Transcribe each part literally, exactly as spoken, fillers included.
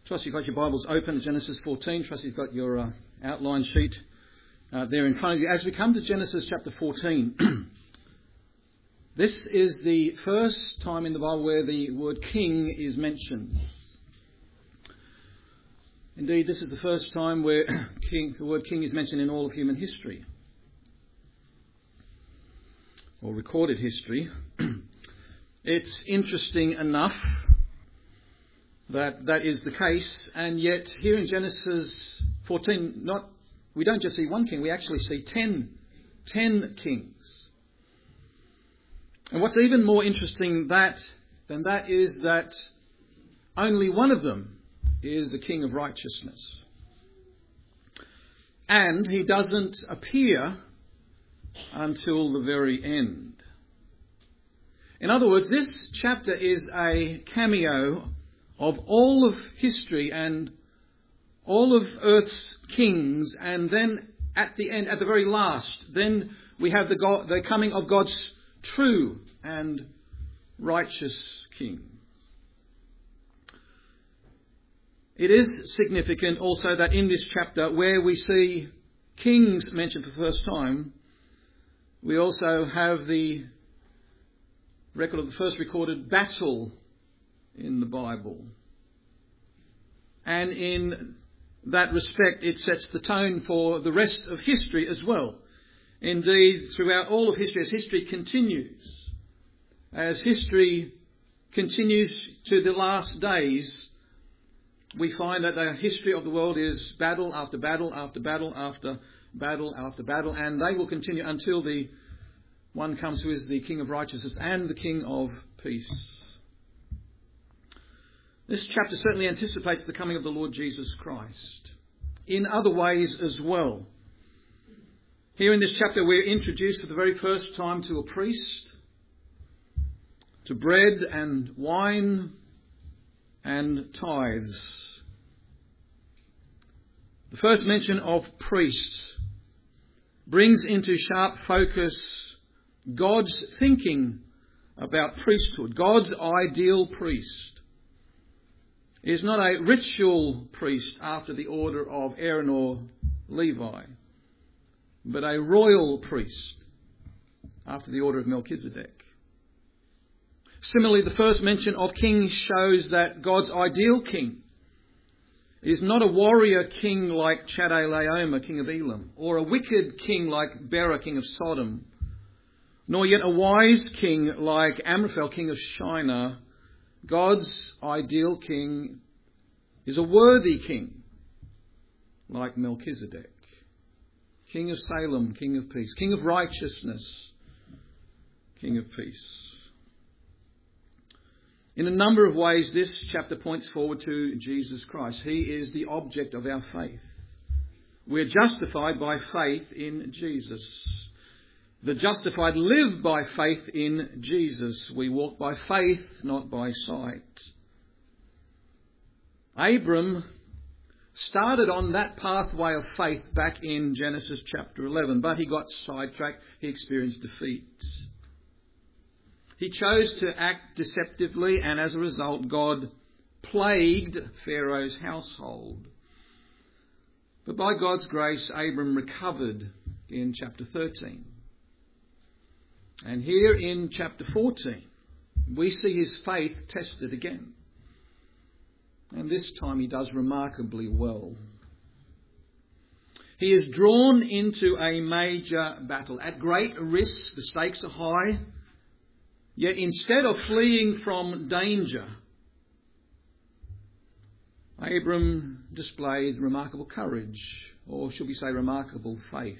Trust you've got your Bibles open to Genesis fourteen. Trust you've got your uh, outline sheet uh, there in front of you. As we come to Genesis chapter fourteen, this is the first time in the Bible where the word king is mentioned. Indeed, this is the first time where king, the word king is mentioned in all of human history, or recorded history. It's interesting enough that that is the case, and yet here in Genesis fourteen, not we don't just see one king, we actually see ten, ten kings. And what's even more interesting that than that is that only one of them is the king of righteousness. And he doesn't appear until the very end. In other words, this chapter is a cameo of all of history and all of earth's kings, and then at the end, at the very last, then we have the, God, the coming of God's true and righteous king. It is significant also that in this chapter, where we see kings mentioned for the first time, we also have the record of the first recorded battle in the Bible. And in that respect, it sets the tone for the rest of history as well. Indeed, throughout all of history, as history continues, as history continues to the last days, we find that the history of the world is battle after battle after battle after battle after battle, and they will continue until the one comes who is the King of righteousness and the King of peace. This chapter certainly anticipates the coming of the Lord Jesus Christ in other ways as well. Here in this chapter, we're introduced for the very first time to a priest, to bread and wine and tithes. The first mention of priests brings into sharp focus God's thinking about priesthood. God's ideal priest is not a ritual priest after the order of Aaron or Levi, but a royal priest after the order of Melchizedek. Similarly, the first mention of king shows that God's ideal king is not a warrior king like Chedorlaomer, king of Elam, or a wicked king like Bera, king of Sodom, nor yet a wise king like Amraphel, king of Shinar. God's ideal king is a worthy king like Melchizedek, king of Salem, king of peace, king of righteousness, king of peace. In a number of ways, this chapter points forward to Jesus Christ. He is the object of our faith. We're justified by faith in Jesus. The justified live by faith in Jesus. We walk by faith, not by sight. Abram started on that pathway of faith back in Genesis chapter eleven, but he got sidetracked. He experienced defeat. He chose to act deceptively, and as a result, God plagued Pharaoh's household. But by God's grace, Abram recovered in chapter thirteen. And here in chapter fourteen, we see his faith tested again. And this time he does remarkably well. He is drawn into a major battle. At great risk, the stakes are high. Yet instead of fleeing from danger, Abram displayed remarkable courage, or should we say remarkable faith.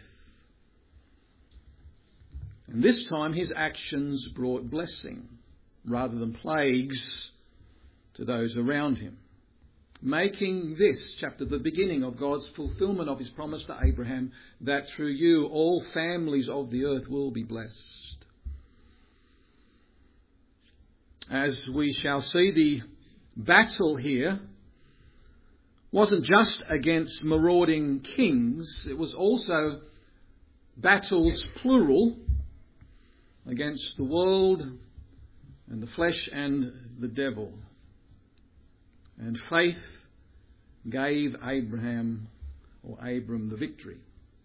And this time his actions brought blessing rather than plagues to those around him, making this chapter the beginning of God's fulfillment of his promise to Abraham that through you all families of the earth will be blessed. As we shall see, the battle here wasn't just against marauding kings, it was also battles plural against the world and the flesh and the devil. And faith gave Abraham or Abram the victory.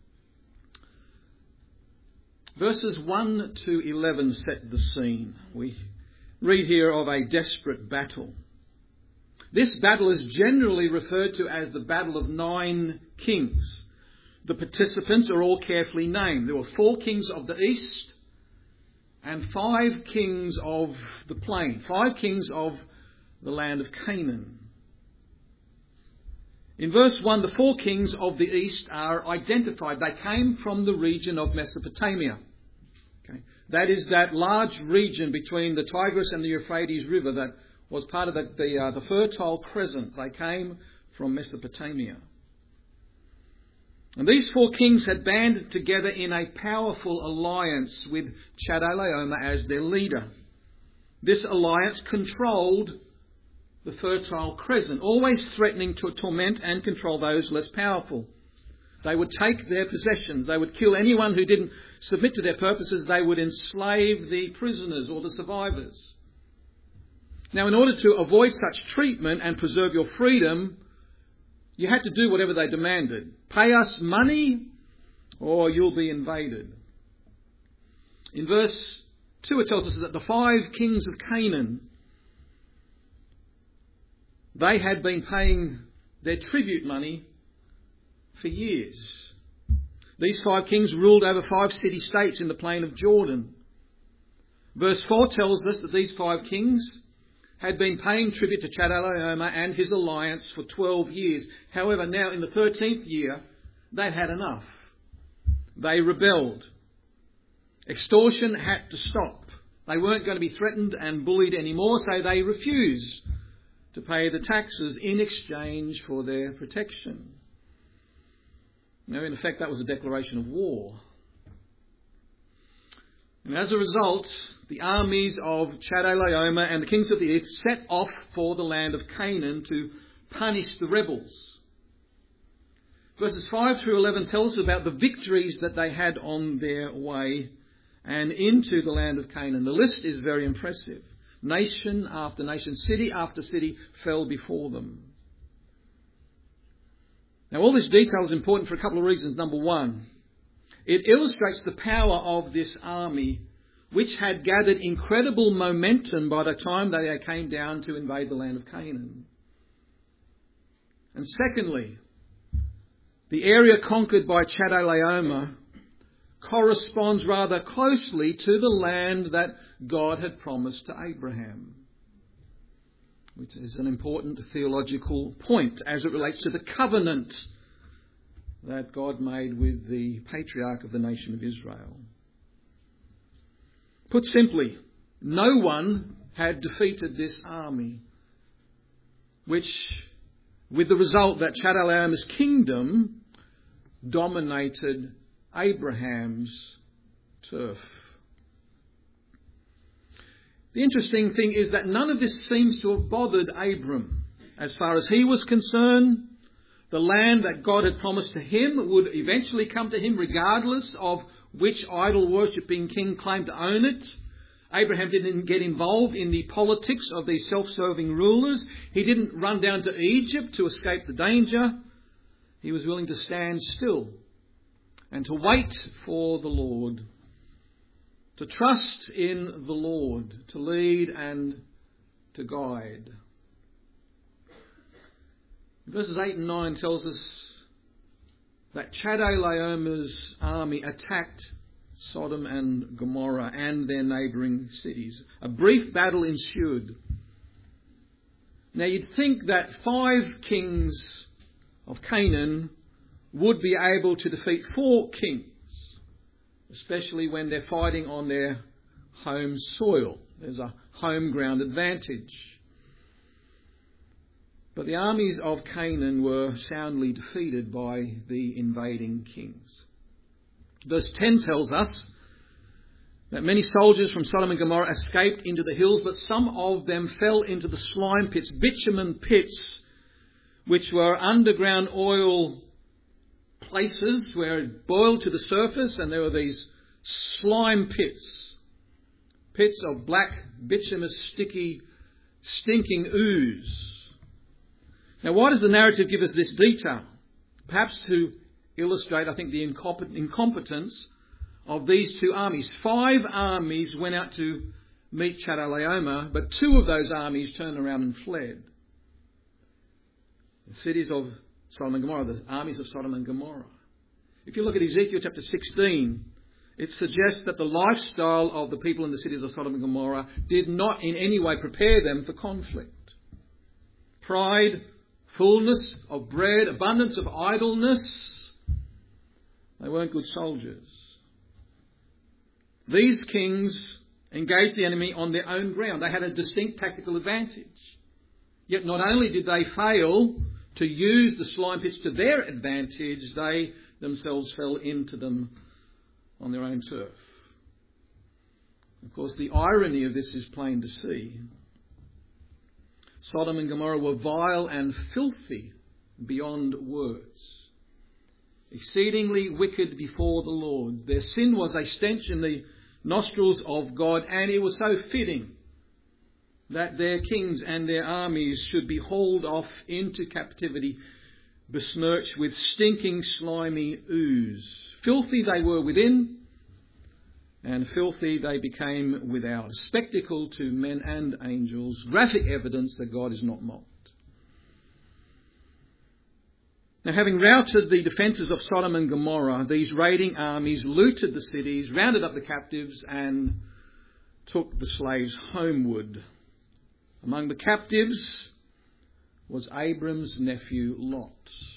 Verses one to eleven set the scene. We read here of a desperate battle. This battle is generally referred to as the Battle of Nine Kings. The participants are all carefully named. There were four kings of the east and five kings of the plain, five kings of the land of Canaan. In verse one, the four kings of the east are identified. They came from the region of Mesopotamia. Okay. That is that large region between the Tigris and the Euphrates River that was part of the, the, uh, the Fertile Crescent. They came from Mesopotamia. And these four kings had banded together in a powerful alliance with Chedorlaomer as their leader. This alliance controlled the Fertile Crescent, always threatening to torment and control those less powerful. They would take their possessions. They would kill anyone who didn't submit to their purposes. They would enslave the prisoners or the survivors. Now, in order to avoid such treatment and preserve your freedom, you had to do whatever they demanded. Pay us money or you'll be invaded. In verse two it tells us that the five kings of Canaan, they had been paying their tribute money for years. These five kings ruled over five city-states in the plain of Jordan. Verse four tells us that these five kings had been paying tribute to Chedorlaomer and his alliance for twelve years. However, now in the thirteenth year, they'd had enough. They rebelled. Extortion had to stop. They weren't going to be threatened and bullied anymore, so they refused to pay the taxes in exchange for their protection. Now, in effect, that was a declaration of war. And as a result, the armies of Chedorlaomer and the kings of the east set off for the land of Canaan to punish the rebels. Verses five through eleven tell us about the victories that they had on their way and into the land of Canaan. The list is very impressive. Nation after nation, city after city fell before them. Now, all this detail is important for a couple of reasons. Number one, it illustrates the power of this army, which had gathered incredible momentum by the time they came down to invade the land of Canaan. And secondly, the area conquered by Chedorlaomer corresponds rather closely to the land that God had promised to Abraham, which is an important theological point as it relates to the covenant that God made with the patriarch of the nation of Israel. Put simply, no one had defeated this army, which, with the result that Chedorlaomer's kingdom dominated Abraham's turf. The interesting thing is that none of this seems to have bothered Abram. As far as he was concerned, the land that God had promised to him would eventually come to him regardless of which idol-worshipping king claimed to own it. Abraham didn't get involved in the politics of these self-serving rulers. He didn't run down to Egypt to escape the danger. He was willing to stand still and to wait for the Lord, to trust in the Lord, to lead and to guide. Verses eight and nine tells us that Chedorlaomer's army attacked Sodom and Gomorrah and their neighbouring cities. A brief battle ensued. Now you'd think that five kings of Canaan would be able to defeat four kings, especially when they're fighting on their home soil. There's a home ground advantage. But the armies of Canaan were soundly defeated by the invading kings. Verse ten tells us that many soldiers from Sodom and Gomorrah escaped into the hills, but some of them fell into the slime pits, bitumen pits, which were underground oil places where it boiled to the surface, and there were these slime pits, pits of black, bituminous, sticky, stinking ooze. Now, why does the narrative give us this detail? Perhaps to illustrate, I think, the incompetence of these two armies. Five armies went out to meet Chedorlaomer, but two of those armies turned around and fled. The cities of Sodom and Gomorrah, the armies of Sodom and Gomorrah. If you look at Ezekiel chapter sixteen, it suggests that the lifestyle of the people in the cities of Sodom and Gomorrah did not in any way prepare them for conflict. Pride, fullness of bread, abundance of idleness. They weren't good soldiers. These kings engaged the enemy on their own ground. They had a distinct tactical advantage. Yet not only did they fail to use the slime pits to their advantage, they themselves fell into them on their own turf. Of course, the irony of this is plain to see. Sodom and Gomorrah were vile and filthy beyond words, exceedingly wicked before the Lord. Their sin was a stench in the nostrils of God, and it was so fitting that their kings and their armies should be hauled off into captivity, besmirched with stinking, slimy ooze. Filthy they were within, and filthy they became without. A spectacle to men and angels, graphic evidence that God is not mocked. Now, having routed the defences of Sodom and Gomorrah, these raiding armies looted the cities, rounded up the captives, and took the slaves homeward. Among the captives was Abram's nephew Lot.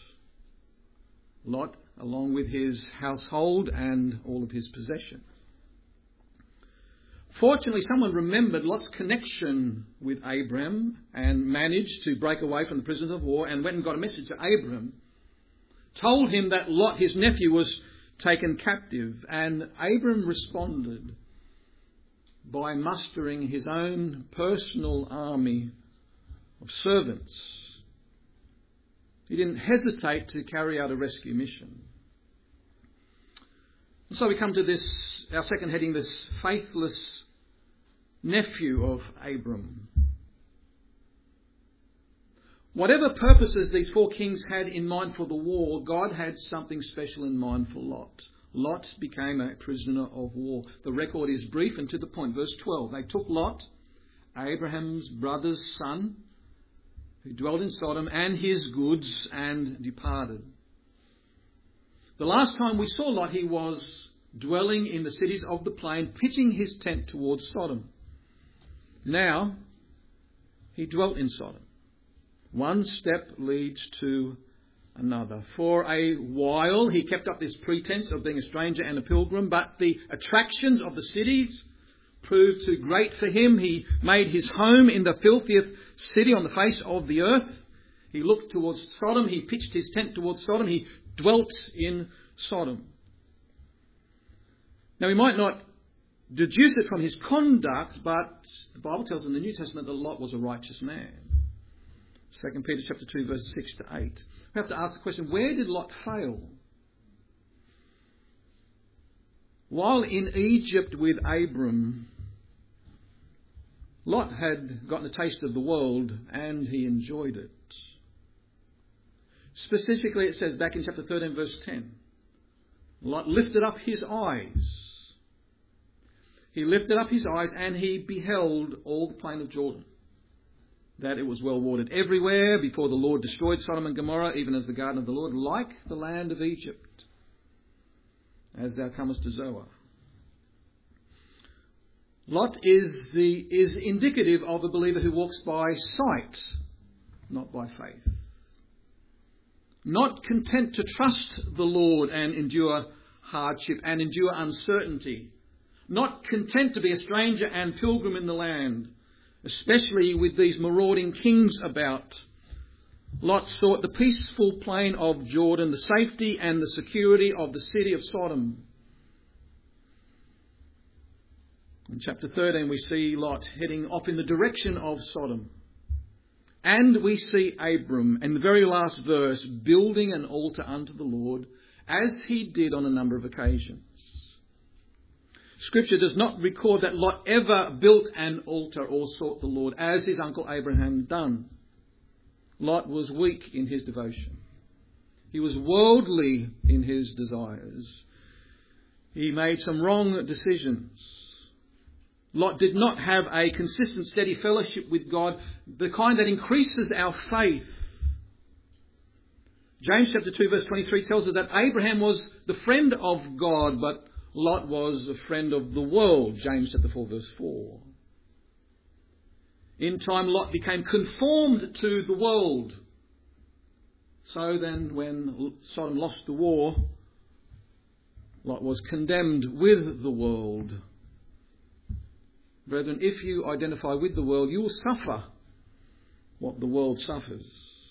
Lot, along with his household and all of his possessions. Fortunately, someone remembered Lot's connection with Abram and managed to break away from the prisoners of war and went and got a message to Abram. Told him that Lot, his nephew, was taken captive. And Abram responded by mustering his own personal army of servants. He didn't hesitate to carry out a rescue mission. And so we come to this, our second heading, this faithless nephew of Abram. Whatever purposes these four kings had in mind for the war, God had something special in mind for Lot. Lot became a prisoner of war. The record is brief and to the point. Verse twelve, they took Lot, Abraham's brother's son, who dwelt in Sodom, and his goods, and departed. The last time we saw Lot, he was dwelling in the cities of the plain, pitching his tent towards Sodom. Now, he dwelt in Sodom. One step leads to another. For a while, he kept up this pretense of being a stranger and a pilgrim, but the attractions of the cities proved too great for him. He made his home in the filthiest city on the face of the earth. He looked towards Sodom. He pitched his tent towards Sodom. He dwelt in Sodom. Now, we might not deduce it from his conduct, but the Bible tells us in the New Testament that Lot was a righteous man. Second Peter chapter two, verses six to eight. We have to ask the question, where did Lot fail? While in Egypt with Abram, Lot had gotten a taste of the world and he enjoyed it. Specifically, it says back in chapter thirteen, verse ten, Lot lifted up his eyes. He lifted up his eyes and he beheld all the plain of Jordan, that it was well watered everywhere before the Lord destroyed Sodom and Gomorrah, even as the garden of the Lord, like the land of Egypt, as thou comest to Zoar. Lot is the is indicative of a believer who walks by sight, not by faith. Not content to trust the Lord and endure hardship and endure uncertainty. Not content to be a stranger and pilgrim in the land, especially with these marauding kings about. Lot sought the peaceful plain of Jordan, the safety and the security of the city of Sodom. In chapter thirteen, we see Lot heading off in the direction of Sodom. And we see Abram, in the very last verse, building an altar unto the Lord, as he did on a number of occasions. Scripture does not record that Lot ever built an altar or sought the Lord, as his uncle Abraham had done. Lot was weak in his devotion. He was worldly in his desires. He made some wrong decisions. Lot did not have a consistent, steady fellowship with God, the kind that increases our faith. James chapter two verse twenty-three tells us that Abraham was the friend of God, but Lot was a friend of the world. James chapter four verse four. In time, Lot became conformed to the world. So then, when Sodom lost the war, Lot was condemned with the world. Brethren, if you identify with the world, you will suffer what the world suffers.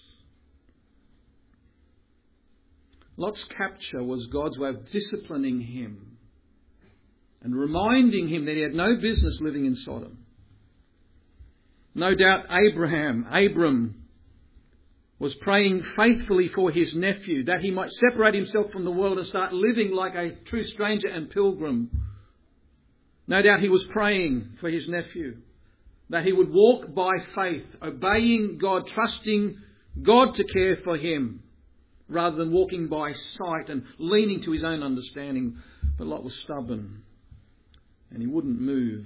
Lot's capture was God's way of disciplining him and reminding him that he had no business living in Sodom. No doubt Abraham, Abram, was praying faithfully for his nephew, that he might separate himself from the world and start living like a true stranger and pilgrim. No doubt he was praying for his nephew, that he would walk by faith, obeying God, trusting God to care for him, rather than walking by sight and leaning to his own understanding. But Lot was stubborn, and he wouldn't move.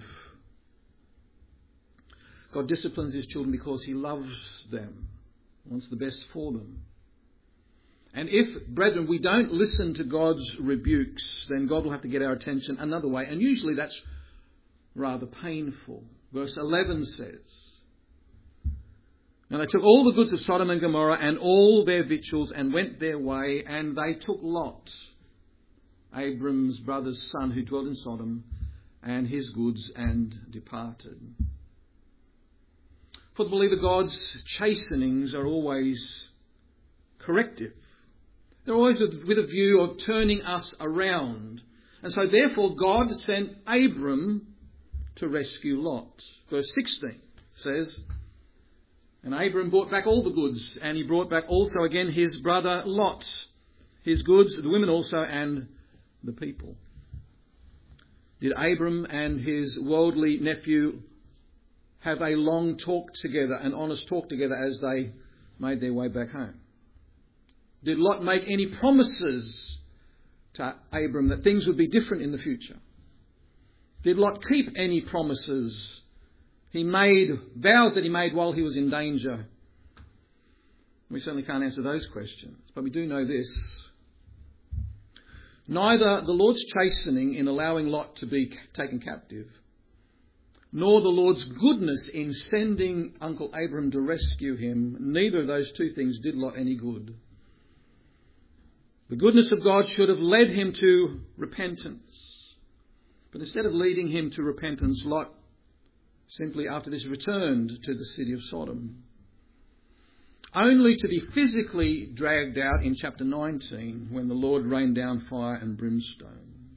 God disciplines his children because he loves them, wants the best for them. And if, brethren, we don't listen to God's rebukes, then God will have to get our attention another way. And usually that's rather painful. Verse eleven says, "Now they took all the goods of Sodom and Gomorrah and all their victuals and went their way, and they took Lot, Abram's brother's son who dwelt in Sodom, and his goods and departed." For the believer, God's chastenings are always corrective. They're always with a view of turning us around. And so therefore God sent Abram to rescue Lot. Verse sixteen says, "And Abram brought back all the goods, and he brought back also again his brother Lot, his goods, the women also, and the people." Did Abram and his worldly nephew have a long talk together, an honest talk together as they made their way back home? Did Lot make any promises to Abram that things would be different in the future? Did Lot keep any promises he made, vows that he made while he was in danger? We certainly can't answer those questions, but we do know this. Neither the Lord's chastening in allowing Lot to be taken captive, nor the Lord's goodness in sending Uncle Abram to rescue him, neither of those two things did Lot any good. The goodness of God should have led him to repentance. But instead of leading him to repentance, Lot simply after this returned to the city of Sodom, only to be physically dragged out in chapter nineteen when the Lord rained down fire and brimstone.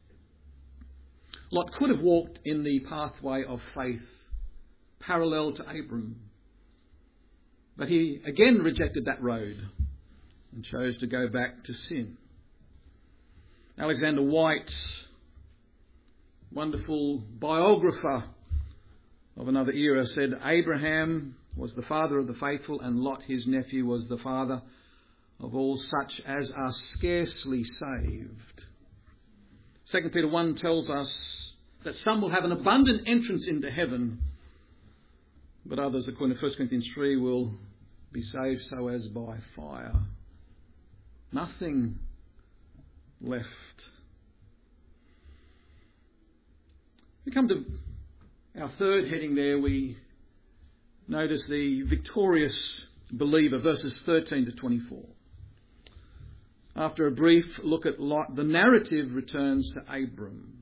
Lot could have walked in the pathway of faith parallel to Abram, but he again rejected that road and chose to go back to sin. Alexander White, wonderful biographer of another era, said, "Abraham was the father of the faithful, and Lot, his nephew, was the father of all such as are scarcely saved." Second Peter one tells us that some will have an abundant entrance into heaven, but others, according to First Corinthians three, will be saved so as by fire. Nothing left. We come to our third heading there. We notice the victorious believer, verses thirteen to twenty-four. After a brief look at Lot, the narrative returns to Abram.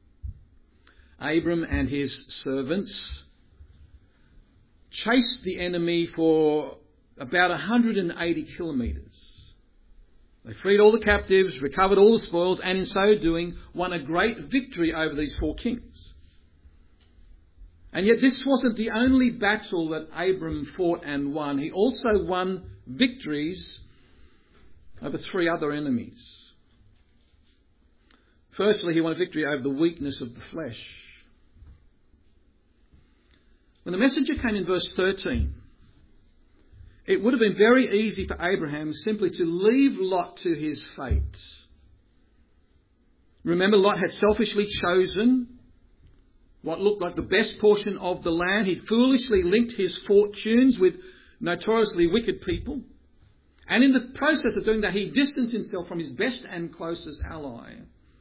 Abram and his servants chased the enemy for about one hundred eighty kilometres. They freed all the captives, recovered all the spoils, and in so doing won a great victory over these four kings. And yet this wasn't the only battle that Abram fought and won. He also won victories over three other enemies. Firstly, he won a victory over the weakness of the flesh. When the messenger came in verse thirteen it would have been very easy for Abraham simply to leave Lot to his fate. Remember, Lot had selfishly chosen what looked like the best portion of the land. He'd foolishly linked his fortunes with notoriously wicked people. And in the process of doing that, he distanced himself from his best and closest ally.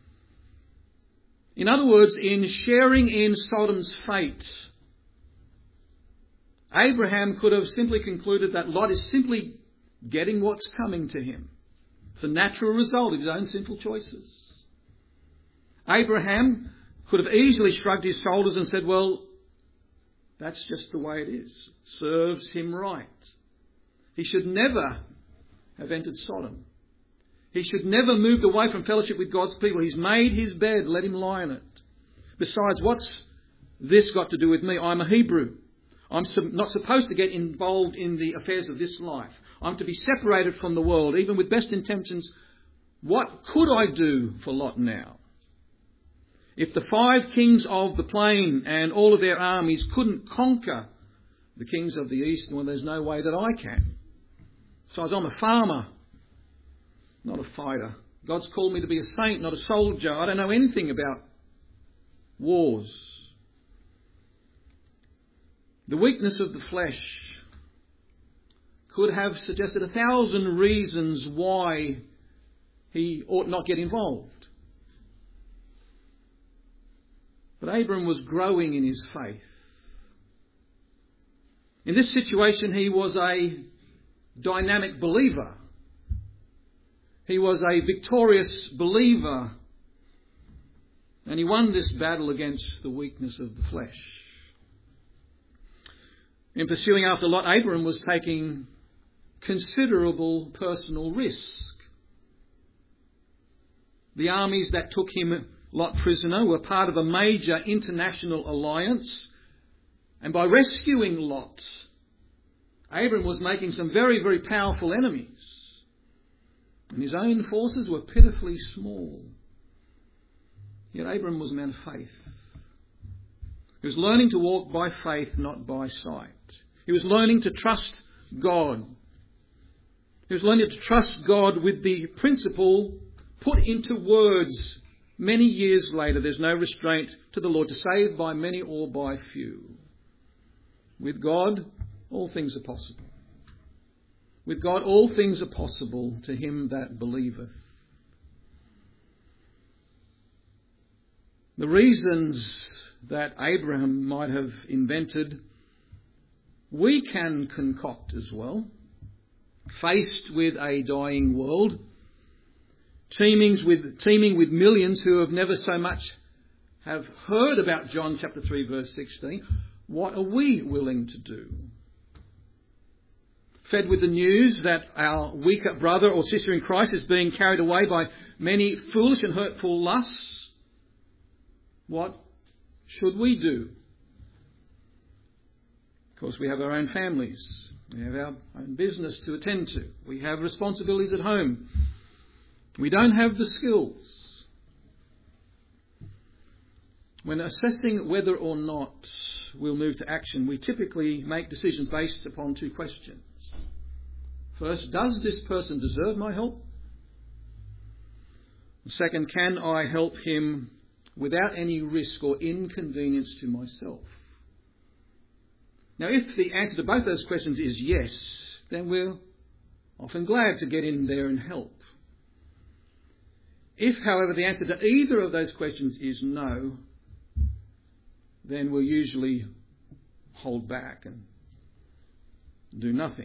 In other words, in sharing in Sodom's fate, Abraham could have simply concluded that Lot is simply getting what's coming to him. It's a natural result of his own sinful choices. Abraham could have easily shrugged his shoulders and said, well, that's just the way it is. Serves him right. He should never have entered Sodom. He should never moved away from fellowship with God's people. He's made his bed, let him lie in it. Besides, what's this got to do with me? I'm a Hebrew. I'm not supposed to get involved in the affairs of this life. I'm to be separated from the world, even with best intentions. What could I do for Lot now? If the five kings of the plain and all of their armies couldn't conquer the kings of the east, well, there's no way that I can. So I'm a farmer, not a fighter. God's called me to be a saint, not a soldier. I don't know anything about wars. The weakness of the flesh could have suggested a thousand reasons why he ought not get involved. But Abram was growing in his faith. In this situation, he was a dynamic believer. He was a victorious believer. And he won this battle against the weakness of the flesh. In pursuing after Lot, Abram was taking considerable personal risk. The armies that took him, Lot prisoner, were part of a major international alliance. And by rescuing Lot, Abram was making some very, very powerful enemies. And his own forces were pitifully small. Yet Abram was a man of faith. He was learning to walk by faith, not by sight. He was learning to trust God. He was learning to trust God with the principle put into words many years later. There's no restraint to the Lord to save by many or by few. With God, all things are possible. With God, all things are possible to him that believeth. The reasons that Abraham might have invented, we can concoct as well. Faced with a dying world, teeming with, teeming with millions who have never so much have heard about John chapter three verse sixteen, what are we willing to do? Fed with the news that our weaker brother or sister in Christ is being carried away by many foolish and hurtful lusts, what should we do? Of course, we have our own families. We have our own business to attend to. We have responsibilities at home. We don't have the skills. When assessing whether or not we'll move to action, we typically make decisions based upon two questions. First, does this person deserve my help? Second, can I help him without any risk or inconvenience to myself? Now, if the answer to both those questions is yes, then we're often glad to get in there and help. If, however, the answer to either of those questions is no, then we'll usually hold back and do nothing.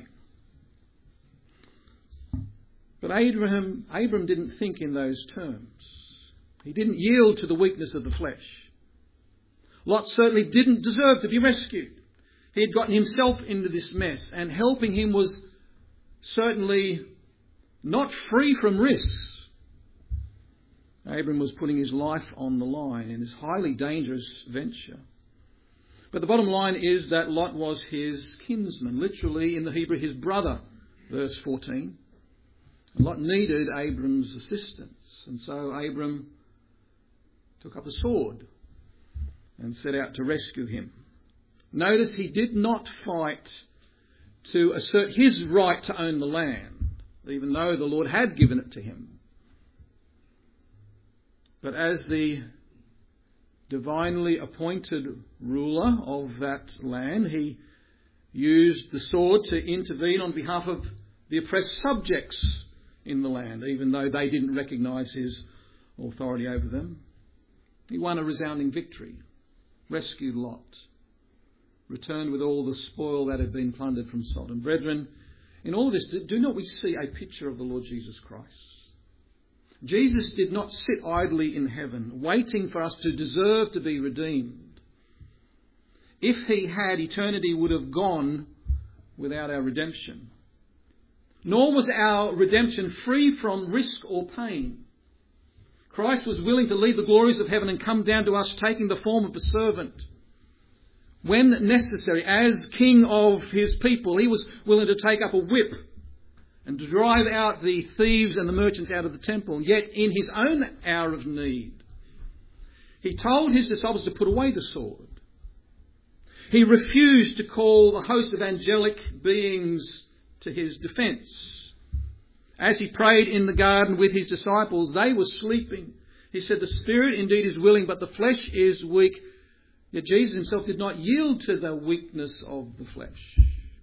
But Abraham, Abram didn't think in those terms. He didn't yield to the weakness of the flesh. Lot certainly didn't deserve to be rescued. He had gotten himself into this mess, and helping him was certainly not free from risks. Abram was putting his life on the line in this highly dangerous venture. But the bottom line is that Lot was his kinsman, literally in the Hebrew, his brother, verse fourteen. And Lot needed Abram's assistance, and so Abram took up a sword and set out to rescue him. Notice he did not fight to assert his right to own the land, even though the Lord had given it to him. But as the divinely appointed ruler of that land, he used the sword to intervene on behalf of the oppressed subjects in the land, even though they didn't recognise his authority over them. He won a resounding victory, rescued Lot, returned with all the spoil that had been plundered from Sodom. Brethren, in all this, do not we see a picture of the Lord Jesus Christ? Jesus did not sit idly in heaven, waiting for us to deserve to be redeemed. If he had, eternity would have gone without our redemption. Nor was our redemption free from risk or pain. Christ was willing to leave the glories of heaven and come down to us, taking the form of a servant. When necessary, as king of his people, he was willing to take up a whip and to drive out the thieves and the merchants out of the temple. Yet in his own hour of need, he told his disciples to put away the sword. He refused to call the host of angelic beings to his defence. As he prayed in the garden with his disciples, they were sleeping. He said, the spirit indeed is willing, but the flesh is weak. Yet Jesus himself did not yield to the weakness of the flesh.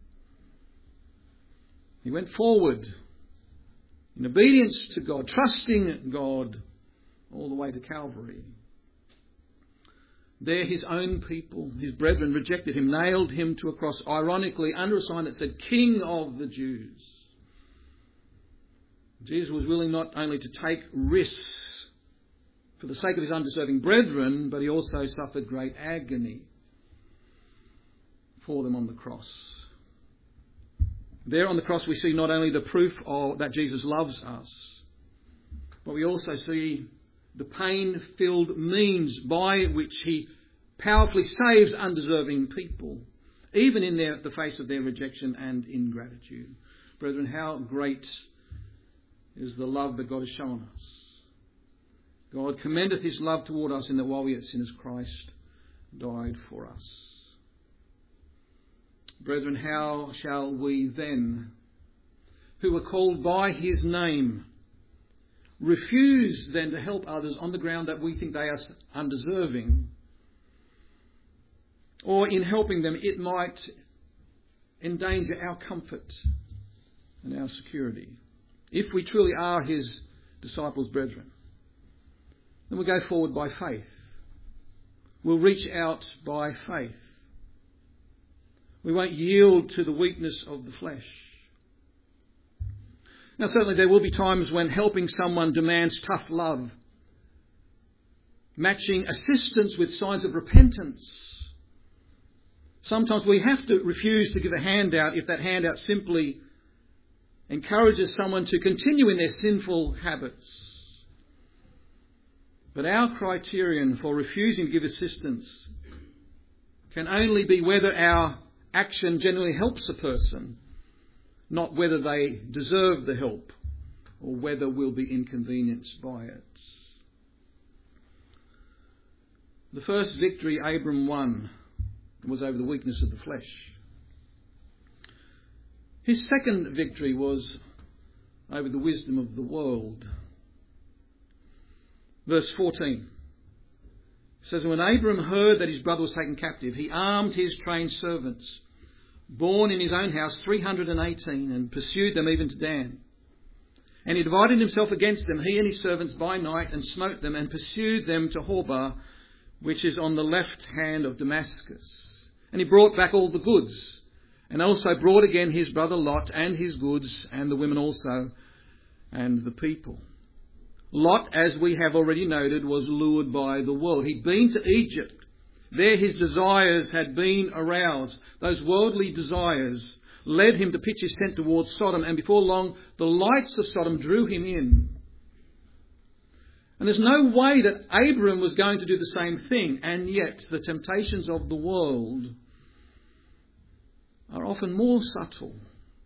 He went forward in obedience to God, trusting God all the way to Calvary. There his own people, his brethren, rejected him, nailed him to a cross, ironically under a sign that said, King of the Jews. Jesus was willing not only to take risks for the sake of his undeserving brethren, but he also suffered great agony for them on the cross. There on the cross we see not only the proof of, that Jesus loves us, but we also see the pain-filled means by which he powerfully saves undeserving people, even in their, the face of their rejection and ingratitude. Brethren, how great is the love that God has shown us. God commendeth his love toward us in that while we are sinners, Christ died for us. Brethren, how shall we then, who are called by his name, refuse then to help others on the ground that we think they are undeserving? Or in helping them, it might endanger our comfort and our security. If we truly are his disciples, brethren, then we'll go forward by faith. We'll reach out by faith. We won't yield to the weakness of the flesh. Now, certainly there will be times when helping someone demands tough love, matching assistance with signs of repentance. Sometimes we have to refuse to give a handout if that handout simply encourages someone to continue in their sinful habits. But our criterion for refusing to give assistance can only be whether our action generally helps a person, not whether they deserve the help or whether we'll be inconvenienced by it. The first victory Abram won was over the weakness of the flesh. His second victory was over the wisdom of the world. Verse fourteen says, when Abram heard that his brother was taken captive, he armed his trained servants, born in his own house, three hundred eighteen, and pursued them even to Dan. And he divided himself against them, he and his servants, by night, and smote them, and pursued them to Hobah, which is on the left hand of Damascus. And he brought back all the goods, and also brought again his brother Lot, and his goods, and the women also, and the people. Lot, as we have already noted, was lured by the world. He'd been to Egypt. There his desires had been aroused. Those worldly desires led him to pitch his tent towards Sodom, and before long the lights of Sodom drew him in. And there's no way that Abram was going to do the same thing, and yet the temptations of the world are often more subtle.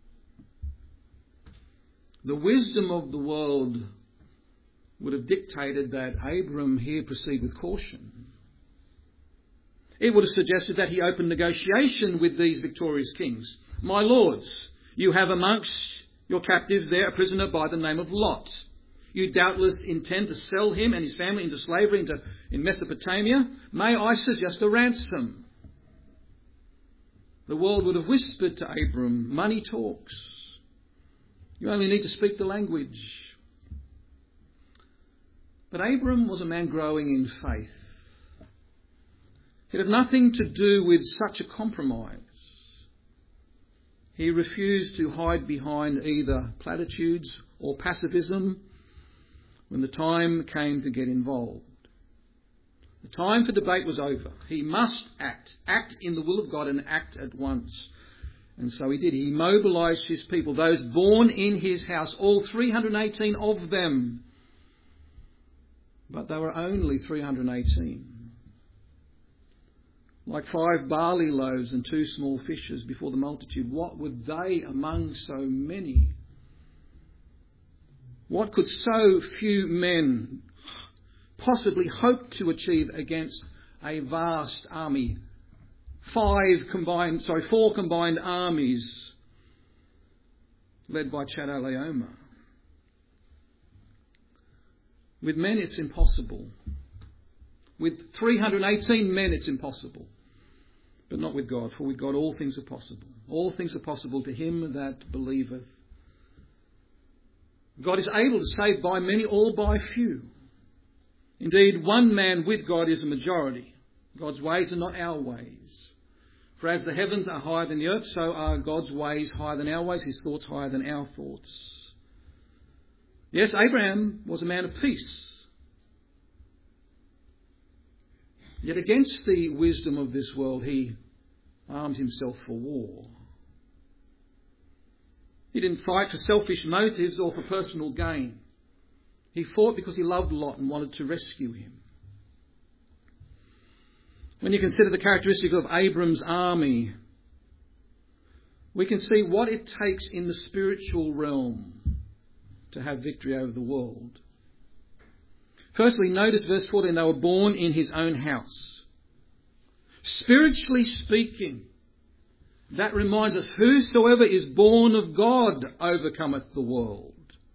The wisdom of the world would have dictated that Abram here proceed with caution. It would have suggested that he opened negotiation with these victorious kings, my lords, you have amongst your captives there a prisoner by the name of Lot. You doubtless intend to sell him and his family into slavery into, in Mesopotamia. May I suggest a ransom?" The world would have whispered to Abram, "Money talks. You only need to speak the language." But Abram was a man growing in faith. It had nothing to do with such a compromise. He refused to hide behind either platitudes or pacifism when the time came to get involved. The time for debate was over. He must act. Act in the will of God and act at once. And so he did. He mobilised his people, those born in his house, all three hundred eighteen of them. But they were only three hundred eighteen. Like five barley loaves and two small fishes before the multitude. What would they among so many? What could so few men possibly hope to achieve against a vast army? Five combined, sorry, four combined armies led by Chedorlaomer. With men it's impossible. With three hundred eighteen men it's impossible. But not with God, for with God all things are possible. All things are possible to him that believeth. God is able to save by many or by few. Indeed, one man with God is a majority. God's ways are not our ways. For as the heavens are higher than the earth, so are God's ways higher than our ways, his thoughts higher than our thoughts. Yes, Abraham was a man of peace. Yet against the wisdom of this world, he armed himself for war. He didn't fight for selfish motives or for personal gain. He fought because he loved Lot and wanted to rescue him. When you consider the characteristic of Abram's army, we can see what it takes in the spiritual realm to have victory over the world. Firstly, notice verse fourteen, they were born in his own house. Spiritually speaking, that reminds us, whosoever is born of God overcometh the world.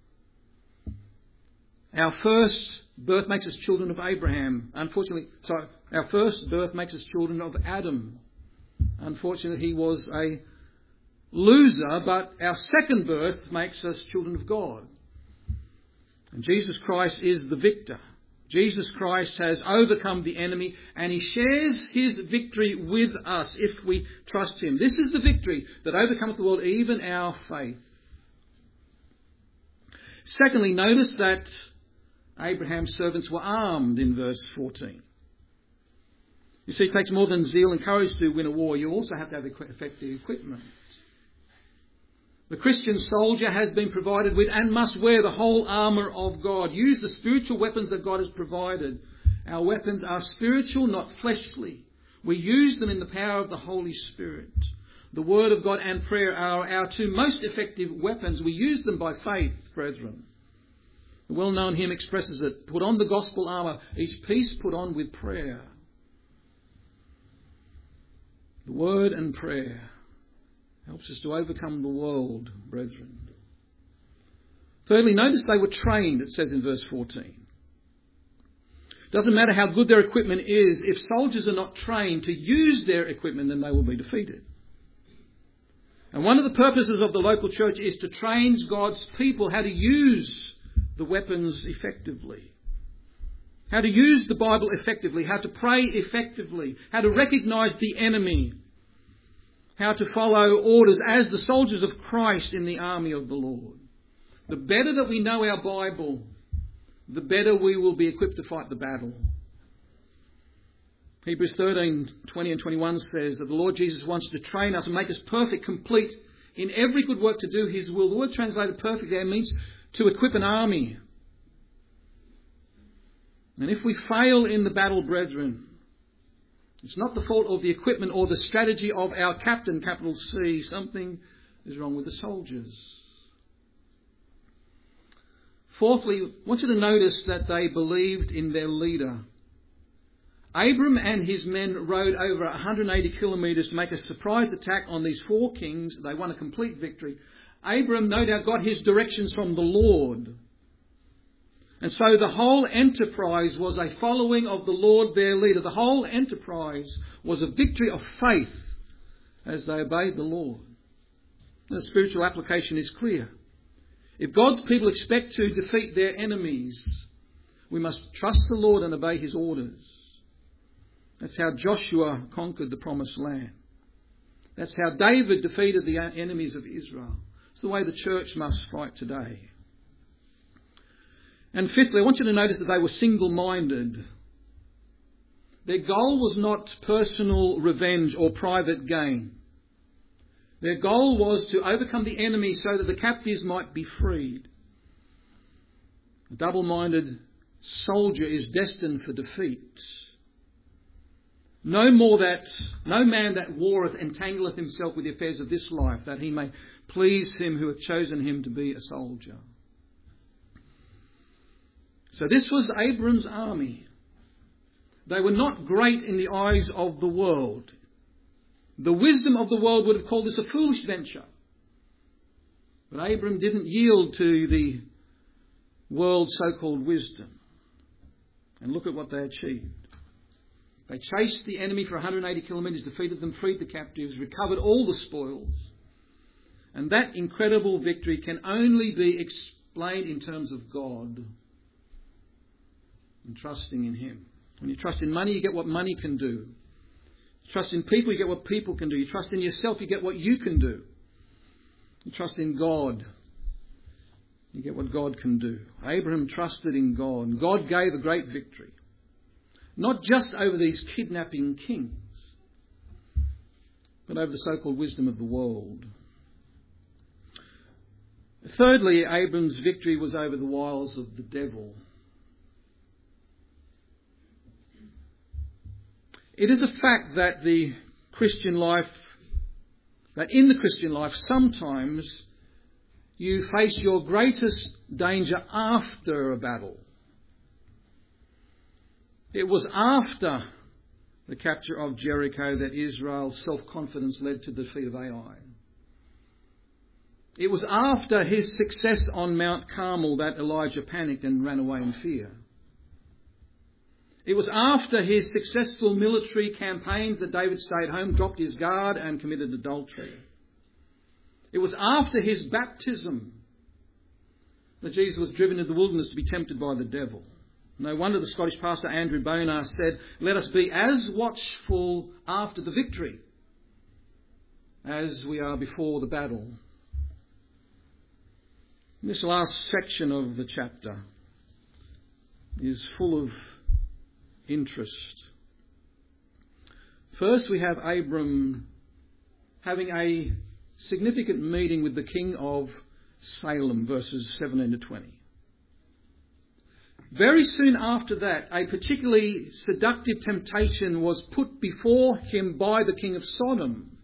Our first birth makes us children of Abraham. Unfortunately, sorry, our first birth makes us children of Adam. Unfortunately, he was a loser, but our second birth makes us children of God. And Jesus Christ is the victor. Jesus Christ has overcome the enemy and he shares his victory with us if we trust him. This is the victory that overcometh the world, even our faith. Secondly, notice that Abraham's servants were armed in verse fourteen. You see, it takes more than zeal and courage to win a war. You also have to have effective equipment. The Christian soldier has been provided with and must wear the whole armour of God. Use the spiritual weapons that God has provided. Our weapons are spiritual, not fleshly. We use them in the power of the Holy Spirit. The Word of God and prayer are our two most effective weapons. We use them by faith, brethren. The well-known hymn expresses it. Put on the gospel armour, each piece put on with prayer. The Word and prayer helps us to overcome the world, brethren. Thirdly, notice they were trained, it says in verse fourteen. Doesn't matter how good their equipment is, if soldiers are not trained to use their equipment, then they will be defeated. And one of the purposes of the local church is to train God's people how to use the weapons effectively. How to use the Bible effectively, how to pray effectively, how to recognise the enemy, how to follow orders as the soldiers of Christ in the army of the Lord. The better that we know our Bible, the better we will be equipped to fight the battle. Hebrews thirteen, twenty and twenty-one says that the Lord Jesus wants to train us and make us perfect, complete in every good work to do his will. The word translated perfect there means to equip an army. And if we fail in the battle, brethren, it's not the fault of the equipment or the strategy of our captain, capital C. Something is wrong with the soldiers. Fourthly, I want you to notice that they believed in their leader. Abram and his men rode over one hundred eighty kilometres to make a surprise attack on these four kings. They won a complete victory. Abram no doubt got his directions from the Lord. And so the whole enterprise was a following of the Lord their leader. The whole enterprise was a victory of faith as they obeyed the Lord. The spiritual application is clear. If God's people expect to defeat their enemies, we must trust the Lord and obey his orders. That's how Joshua conquered the promised land. That's how David defeated the enemies of Israel. It's the way the church must fight today. And fifthly, I want you to notice that they were single-minded. Their goal was not personal revenge or private gain. Their goal was to overcome the enemy so that the captives might be freed. A double-minded soldier is destined for defeat. No more that, no man that warreth entangleth himself with the affairs of this life, that he may please him who hath chosen him to be a soldier. So this was Abram's army. They were not great in the eyes of the world. The wisdom of the world would have called this a foolish venture. But Abram didn't yield to the world's so-called wisdom. And look at what they achieved. They chased the enemy for one hundred eighty kilometres, defeated them, freed the captives, recovered all the spoils. And that incredible victory can only be explained in terms of God and trusting in him. When you trust in money, you get what money can do. You trust in people, you get what people can do. You trust in yourself, you get what you can do. You trust in God, you get what God can do. Abraham trusted in God, and God gave a great victory. Not just over these kidnapping kings, but over the so-called wisdom of the world. Thirdly, Abram's victory was over the wiles of the devil. It is a fact that the Christian life, that in the Christian life, sometimes you face your greatest danger after a battle. It was after the capture of Jericho that Israel's self-confidence led to the defeat of Ai. It was after his success on Mount Carmel that Elijah panicked and ran away in fear. It was after his successful military campaigns that David stayed home, dropped his guard and committed adultery. It was after his baptism that Jesus was driven into the wilderness to be tempted by the devil. No wonder the Scottish pastor Andrew Bonar said, "Let us be as watchful after the victory as we are before the battle." This last section of the chapter is full of interest. First, we have Abram having a significant meeting with the king of Salem, verses seventeen to twenty. Very soon after that, a particularly seductive temptation was put before him by the king of Sodom.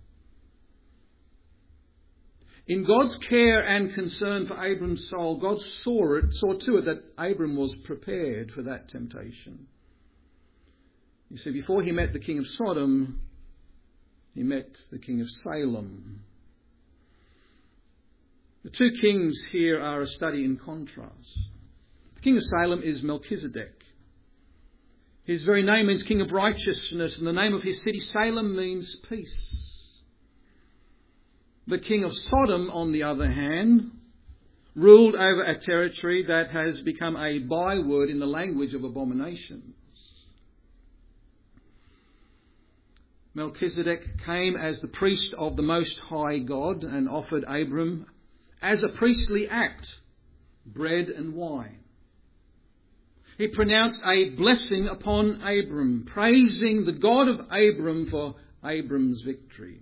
In God's care and concern for Abram's soul, God saw it, saw to it that Abram was prepared for that temptation. You see, before he met the king of Sodom, he met the king of Salem. The two kings here are a study in contrast. The king of Salem is Melchizedek. His very name means king of righteousness, and the name of his city, Salem, means peace. The king of Sodom, on the other hand, ruled over a territory that has become a byword in the language of abominations. Melchizedek came as the priest of the Most High God and offered Abram, as a priestly act, bread and wine. He pronounced a blessing upon Abram, praising the God of Abram for Abram's victory.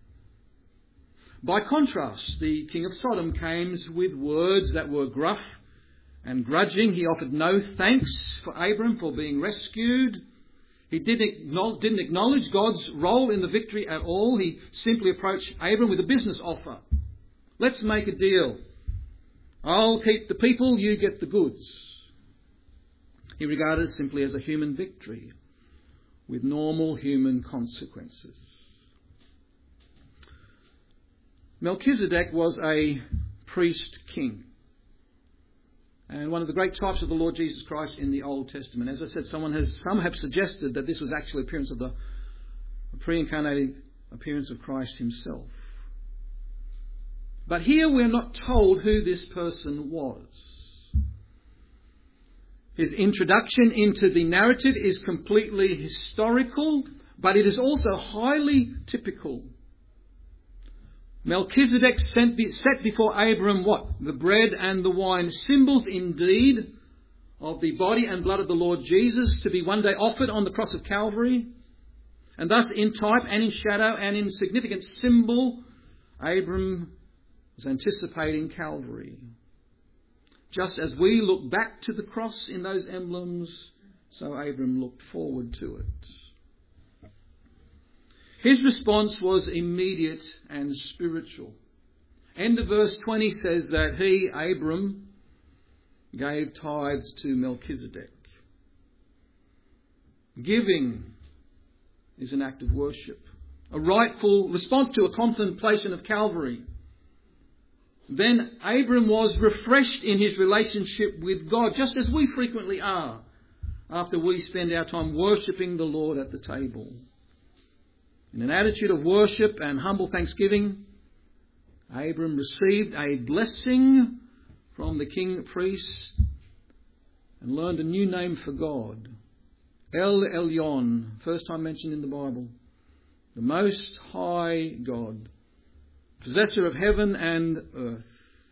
By contrast, the king of Sodom came with words that were gruff and grudging. He offered no thanks for Abram for being rescued. He didn't acknowledge God's role in the victory at all. He simply approached Abram with a business offer. Let's make a deal. I'll keep the people, you get the goods. He regarded it simply as a human victory. with normal human consequences. Melchizedek was a priest king, and one of the great types of the Lord Jesus Christ in the Old Testament. As I said, someone has, some have suggested that this was actually appearance of the pre-incarnated appearance of Christ himself. But here we're not told who this person was. His introduction into the narrative is completely historical, but it is also highly typical. Melchizedek set before Abram what? The bread and the wine, symbols indeed of the body and blood of the Lord Jesus to be one day offered on the cross of Calvary. And thus in type and in shadow and in significant symbol, Abram was anticipating Calvary. Just as we look back to the cross in those emblems, so Abram looked forward to it. His response was immediate and spiritual. End of verse twenty says that he, Abram, gave tithes to Melchizedek. Giving is an act of worship, a rightful response to a contemplation of Calvary. Then Abram was refreshed in his relationship with God, just as we frequently are after we spend our time worshipping the Lord at the table. In an attitude of worship and humble thanksgiving, Abram received a blessing from the king priest and learned a new name for God. El Elyon, first time mentioned in the Bible. The Most High God, possessor of heaven and earth.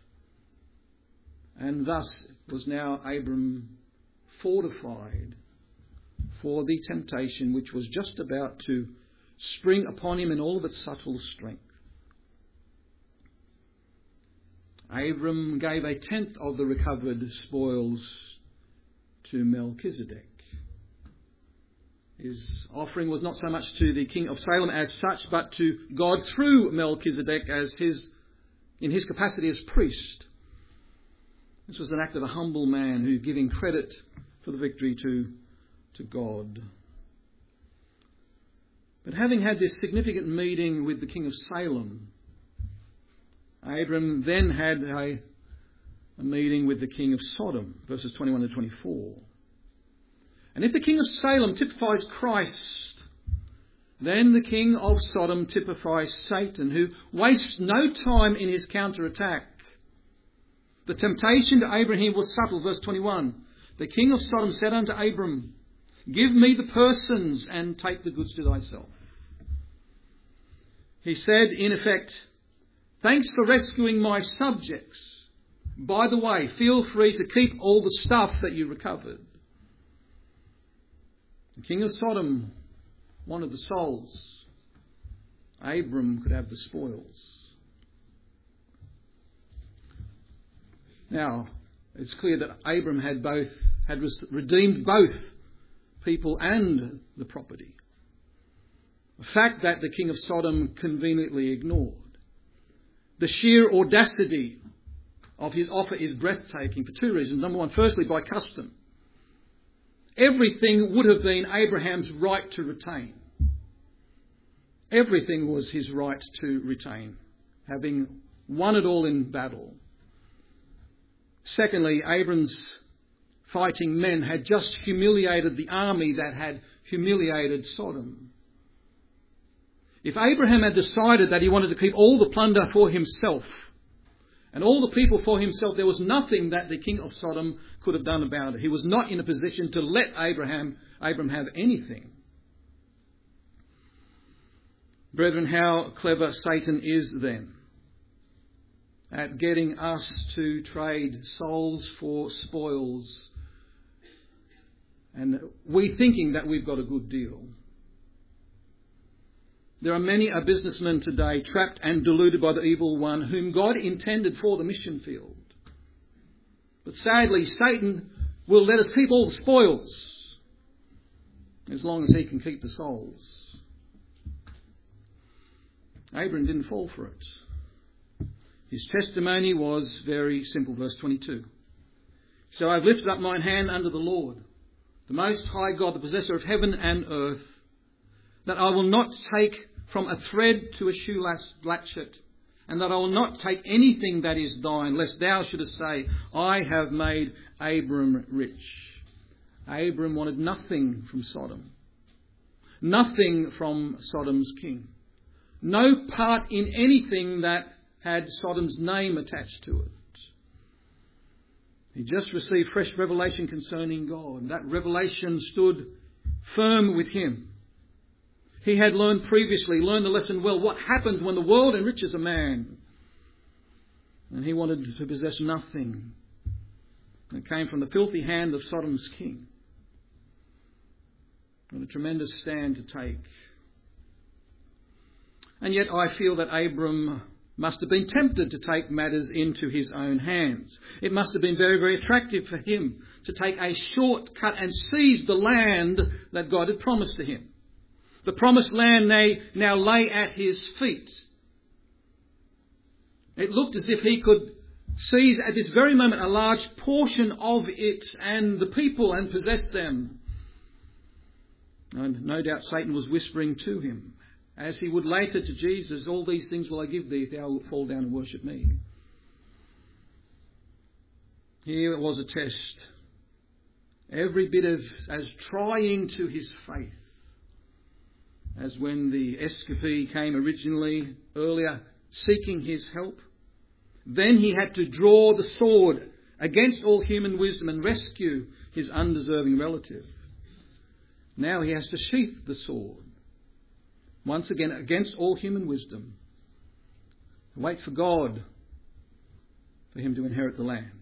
And thus was now Abram fortified for the temptation which was just about to spring upon him in all of its subtle strength. Abram gave a tenth of the recovered spoils to Melchizedek. His offering was not so much to the king of Salem as such, but to God through Melchizedek as his, in his capacity as priest. This was an act of a humble man who giving credit for the victory to, to God. But having had this significant meeting with the king of Salem, Abram then had a, a meeting with the king of Sodom, verses twenty-one to twenty-four. And if the king of Salem typifies Christ, then the king of Sodom typifies Satan, who wastes no time in his counterattack. The temptation to Abraham was subtle, verse twenty-one. The king of Sodom said unto Abram, give me the persons and take the goods to thyself. He said, in effect, thanks for rescuing my subjects. By the way, feel free to keep all the stuff that you recovered. The king of Sodom wanted the souls. Abram could have the spoils. Now, it's clear that Abram had both had redeemed both people and the property. A fact that the king of Sodom conveniently ignored. The sheer audacity of his offer is breathtaking for two reasons. Number one, firstly, by custom. Everything would have been Abraham's right to retain. Everything was his right to retain, having won it all in battle. Secondly, Abram's fighting men had just humiliated the army that had humiliated Sodom. If Abraham had decided that he wanted to keep all the plunder for himself and all the people for himself, there was nothing that the king of Sodom could have done about it. He was not in a position to let Abraham, Abram have anything. Brethren, how clever Satan is then at getting us to trade souls for spoils, and we thinking that we've got a good deal. There are many a businessman today trapped and deluded by the evil one whom God intended for the mission field. But sadly, Satan will let us keep all the spoils as long as he can keep the souls. Abram didn't fall for it. His testimony was very simple, verse twenty-two. So I've lifted up mine hand unto the Lord, the Most High God, the possessor of heaven and earth, that I will not take from a thread to a shoe latchet, and that I will not take anything that is thine, lest thou shouldest say, I have made Abram rich. Abram wanted nothing from Sodom. Nothing from Sodom's king. No part in anything that had Sodom's name attached to it. He just received fresh revelation concerning God. That revelation stood firm with him. He had learned previously, learned the lesson well, what happens when the world enriches a man. And he wanted to possess nothing that came from the filthy hand of Sodom's king. What a tremendous stand to take. And yet I feel that Abram must have been tempted to take matters into his own hands. It must have been very, very attractive for him to take a shortcut and seize the land that God had promised to him. The promised land now lay at his feet. It looked as if he could seize at this very moment a large portion of it and the people and possess them. And no doubt Satan was whispering to him, as he would later to Jesus, all these things will I give thee if thou wilt fall down and worship me. Here it was a test, every bit of as trying to his faith as when the escapee came originally, earlier, seeking his help. Then he had to draw the sword against all human wisdom and rescue his undeserving relative. Now he has to sheath the sword, once again against all human wisdom. Wait for God for him to inherit the land.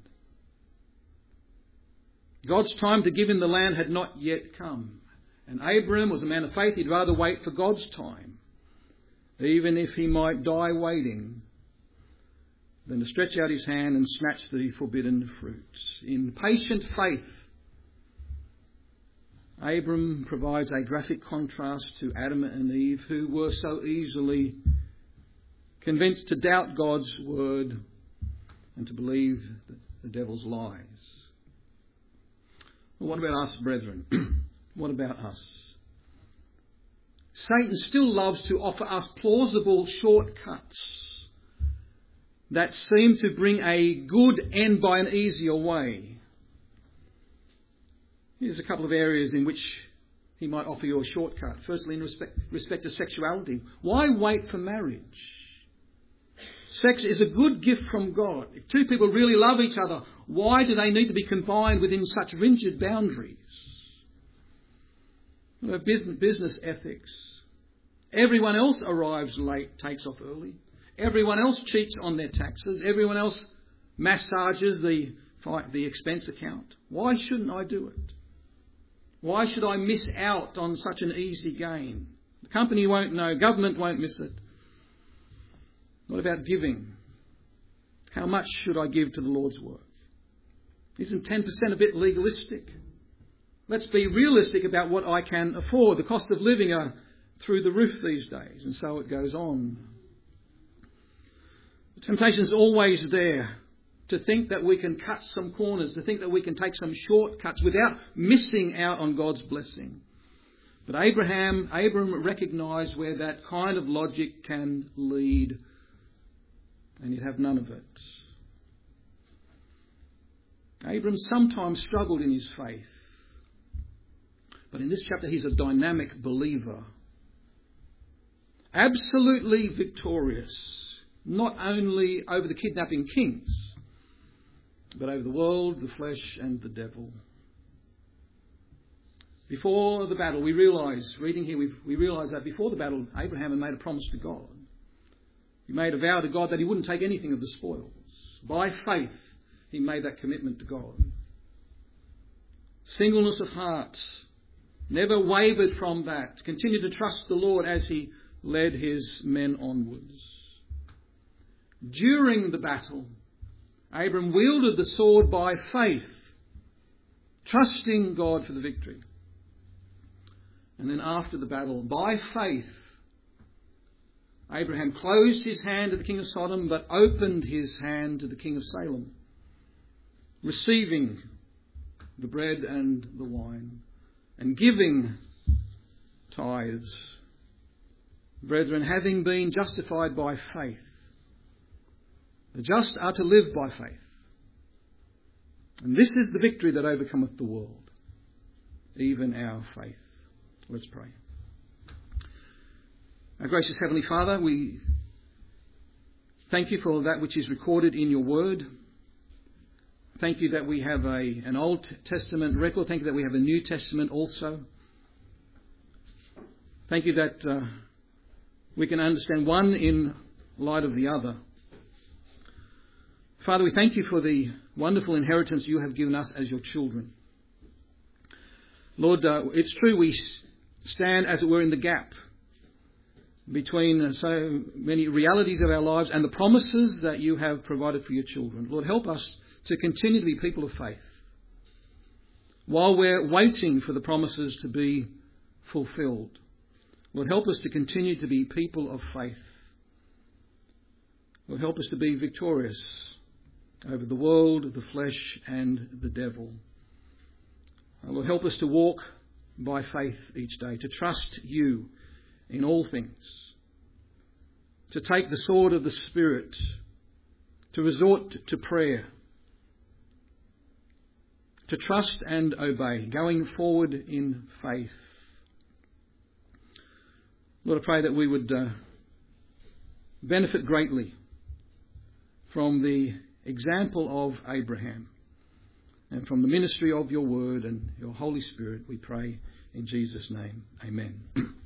God's time to give him the land had not yet come. And Abram was a man of faith. He'd rather wait for God's time, even if he might die waiting, than to stretch out his hand and snatch the forbidden fruit. In patient faith, Abram provides a graphic contrast to Adam and Eve, who were so easily convinced to doubt God's word and to believe the devil's lies. Well, what about us, brethren? What about us? Satan still loves to offer us plausible shortcuts that seem to bring a good end by an easier way. Here's a couple of areas in which he might offer you a shortcut. Firstly, in respect, respect to sexuality. Why wait for marriage? Sex is a good gift from God. If two people really love each other, why do they need to be confined within such rigid boundaries? Business ethics. Everyone else arrives late, takes off early. Everyone else cheats on their taxes. Everyone else massages the, the expense account. Why shouldn't I do it? Why should I miss out on such an easy gain? The company won't know. Government won't miss it. What about giving? How much should I give to the Lord's work? Isn't ten percent a bit legalistic? Let's be realistic about what I can afford. The cost of living are through the roof these days, and so it goes on. The temptation is always there to think that we can cut some corners, to think that we can take some shortcuts without missing out on God's blessing. But Abraham, Abram recognised where that kind of logic can lead, and he'd have none of it. Abram sometimes struggled in his faith. But in this chapter, he's a dynamic believer. Absolutely victorious. Not only over the kidnapping kings, but over the world, the flesh, and the devil. Before the battle, we realise, reading here, we we realise that before the battle, Abraham had made a promise to God. He made a vow to God that he wouldn't take anything of the spoils. By faith, he made that commitment to God. Singleness of heart. Never wavered from that. Continued to trust the Lord as he led his men onwards. During the battle, Abram wielded the sword by faith, trusting God for the victory. And then after the battle, by faith, Abraham closed his hand to the king of Sodom, but opened his hand to the king of Salem, receiving the bread and the wine, and giving tithes Brethren, having been justified by faith, the just are to live by faith. And this is the victory that overcometh the world, even our faith. Let's pray. Our gracious Heavenly Father, we thank you for that which is recorded in your word. Thank you that we have a, an Old Testament record. Thank you that we have a New Testament also. Thank you that uh, we can understand one in light of the other. Father, we thank you for the wonderful inheritance you have given us as your children. Lord, uh, it's true we stand, as it were, in the gap between so many realities of our lives and the promises that you have provided for your children. Lord, help us to continue to be people of faith while we're waiting for the promises to be fulfilled. Lord, help us to continue to be people of faith. Lord, help us to be victorious over the world, the flesh, and the devil. Lord, help us to walk by faith each day, to trust you in all things, to take the sword of the Spirit, to resort to prayer, to trust and obey, going forward in faith. Lord, I pray that we would uh, benefit greatly from the example of Abraham and from the ministry of your word and your Holy Spirit, we pray in Jesus' name. Amen.